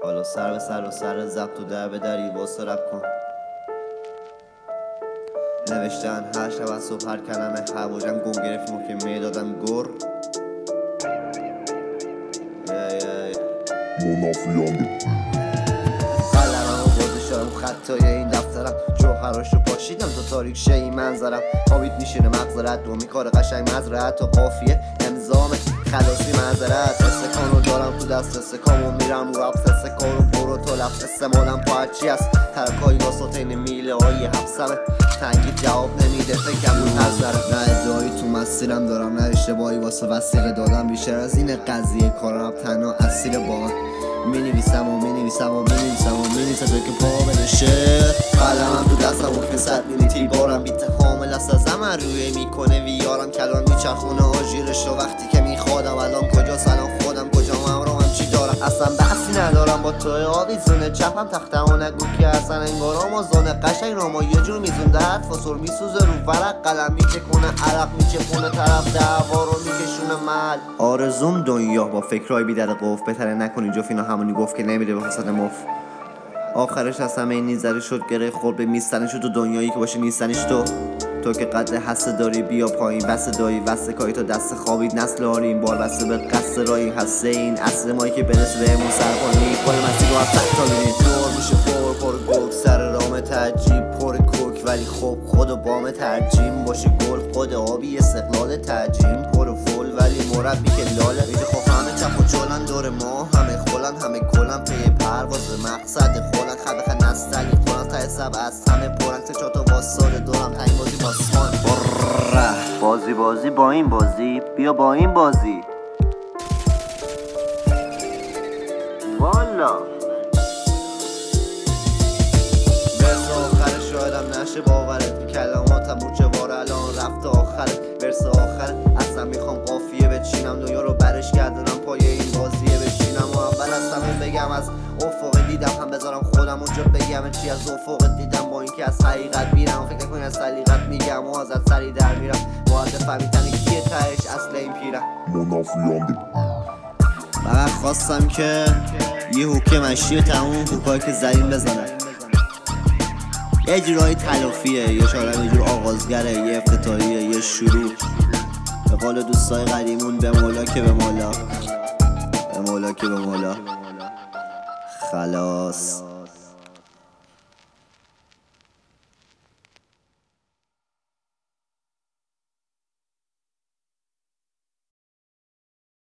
حالا سر به سر و سر ضبط و در به دری واسه رب کن. نوشتن هر شب از صبح هر کلمه حواجم گم گرفت محکمه دادم گر. قلمم و بازشارم خطای این دفترم جوهراشو پاشیدم تا تاریک شهی منظرم خوابید میشینه مغزرت دو میکار قشنگ مزرعت تا قافیه امضام خلاصی منظرت استکانو دارم تو دست استکامو میرم رو رفت استکانو برو تو لفت استمالم پا هرچی هست ترکایی واسطین میله های حبسمه تنگی جواب نمیده فکرم رو نظره نه ادعایی تو مسیرم دارم نه اشتباهی واسه وسیقه دادم بیشتر از این قضیه کارم تنها اسیر با من مینویسم و مینویسم و مینویسم و مینویسم تا که پا بنشه قلمم تو دستم و که 100 میلیتی بارم بیت حامل است از من روی میکنه ویارم کلان میچرخونه آژیرش و وقتی که میخوادم الان کجا سلام خودم کجا همراهم چی دارم اصلا بحثی ندارم با توی آویزونه چپم تختم و نگو که اصلا انگارم و زونه قشنگ راما یه جور میزونده فسور میسوزه رو ورق قلم میچکونه عرق میچکونه طرف دعوا رو میکشونه مل آرزوم دنیا با فکرهای بیدر قف بهتره نکنی جفت اینا همونی گفت که نمیده به حسد مف آخرش از همه این نیزری شد گره خورد به میستنش تو دنیایی که باشه نیستنش تو که قد حسه داری بیا پایین بسه دایی وسته کاری تا دست خوابید نسل آری این بار بسته به قصد رایی هسته این اصل مایی که برسه بهمون سرخونی کل مسیح رو از تحت تالونی دور میشه پر گوک سر رام ترجیب پر کوک ولی خب خود و بام ترجیم باشه گل خود آبی استقلال ترجیم پر و فول ولی مربی که لاله ایده خب همه چپ و چولن دور ما همه خولن همه کلن پی پرواز مقصد خولن خبخ نستلی خولن تا حساب از همه پرن سه تا واساده دورم تنگ بازی باسمان بازی با این بازی بیا با این بازی والا ورس آخره شایدم نشه باورت کلاماتم رو جوار الان رفته آخره ورس آخره اصلا میخوام قافیه بچینم دنیا رو برش گردونم پای این بازیه بشینم و اول از همه بگم از افق دیدم هم بذارم خودم اونجا بگم چی از افق دیدم با اینکه از حقیقت میرم فکر نکنی از حقیقت میگم و ازت سری در میرم باید فهمیدن کیه تهش اصل این پیرم فقط خواستم که یه حکم مشی تموم حکایی که زدیم بزنم یه جورایی تلافیه یه شارم یه جور آغازگره یه افتتاحیه یه شروع به قول دوستای قدیمون به مولا که به مولا به مولا که به مولا خلاص